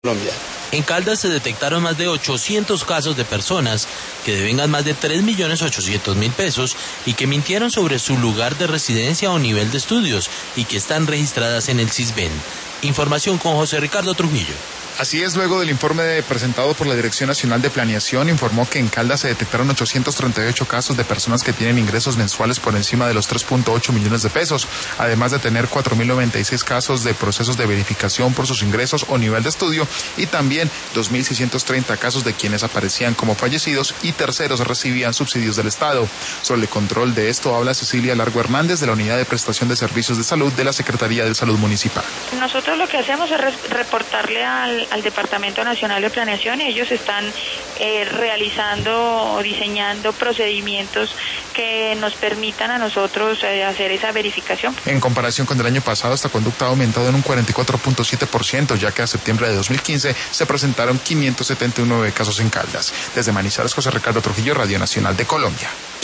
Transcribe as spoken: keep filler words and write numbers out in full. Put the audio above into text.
Colombia. En Caldas se detectaron más de ochocientos casos de personas que devengan más de tres millones ochocientos mil pesos y que mintieron sobre su lugar de residencia o nivel de estudios y que están registradas en el Sisbén. Información con José Ricardo Trujillo. Así es, luego del informe presentado por la Dirección Nacional de Planeación, informó que en Caldas se detectaron ochocientos treinta y ocho casos de personas que tienen ingresos mensuales por encima de los tres punto ocho millones de pesos, además de tener cuatro mil noventa y seis casos de procesos de verificación por sus ingresos o nivel de estudio y también dos mil seiscientos treinta casos de quienes aparecían como fallecidos y terceros recibían subsidios del Estado. Sobre el control de esto habla Cecilia Largo Hernández de la Unidad de Prestación de Servicios de Salud de la Secretaría de Salud Municipal. Nosotros lo que hacemos es reportarle al al Departamento Nacional de Planeación y ellos están eh, realizando o diseñando procedimientos que nos permitan a nosotros eh, hacer esa verificación. En comparación con el año pasado, esta conducta ha aumentado en un cuarenta y cuatro punto siete por ciento, ya que a septiembre de dos mil quince se presentaron quinientos setenta y nueve casos en Caldas. Desde Manizales, José Ricardo Trujillo, Radio Nacional de Colombia.